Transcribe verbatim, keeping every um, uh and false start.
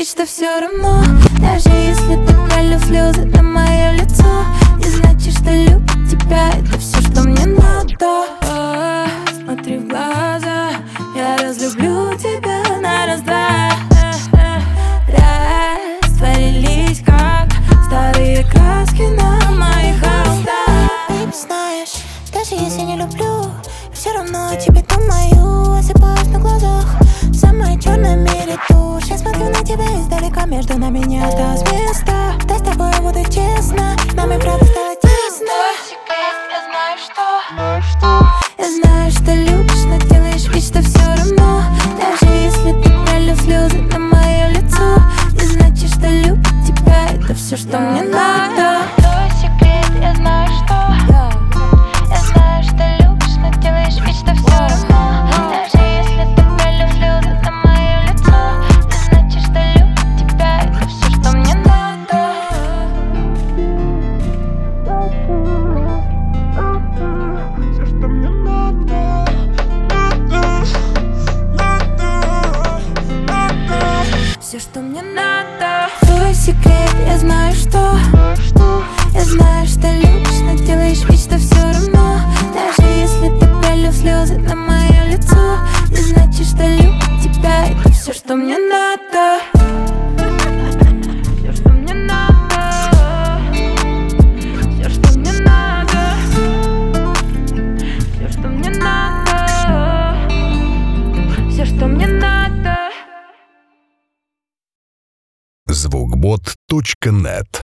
вид, что все равно. Даже если ты пролил слезы на мое лицо, не значит, что любит тебя. Это все, что мне надо. О, смотри в глаза, я разлюблю тебя на раз-два. Растворились, как старые краски на моих холстах. Ты знаешь, даже если не люблю, все равно тебе думаю, осыпаюсь на глазах. Самая черная в мире тушь. Я смотрю на тебя издалека, между нами не осталось места. Да с тобой буду честно, нам и правда стало тесно. Я знаю, что Я знаю, что любишь, но делаешь вид, что все равно. Даже если ты пролил слезы на мое лицо, не значит, что любит тебя. Это все, что мне надо. Твой секрет, я знаю, что Я знаю, что любишь, но делаешь вид, что все равно. Даже если ты пролил слезы на мое лицо, не значит, что любит тебя. Это все, что мне надо. Все, что мне надо, надо, надо, надо. Все, что мне надо. Твой секрет, я знаю, что Я знаю, что любишь, но делаешь вид, что все равно. Даже если ты пролил слезы на мое лицо, не значит, что любит тебя. Это все, что мне надо. Все, что мне надо. Все, что мне надо. Все, что мне надо. Все, что мне надо. звукбот точка нет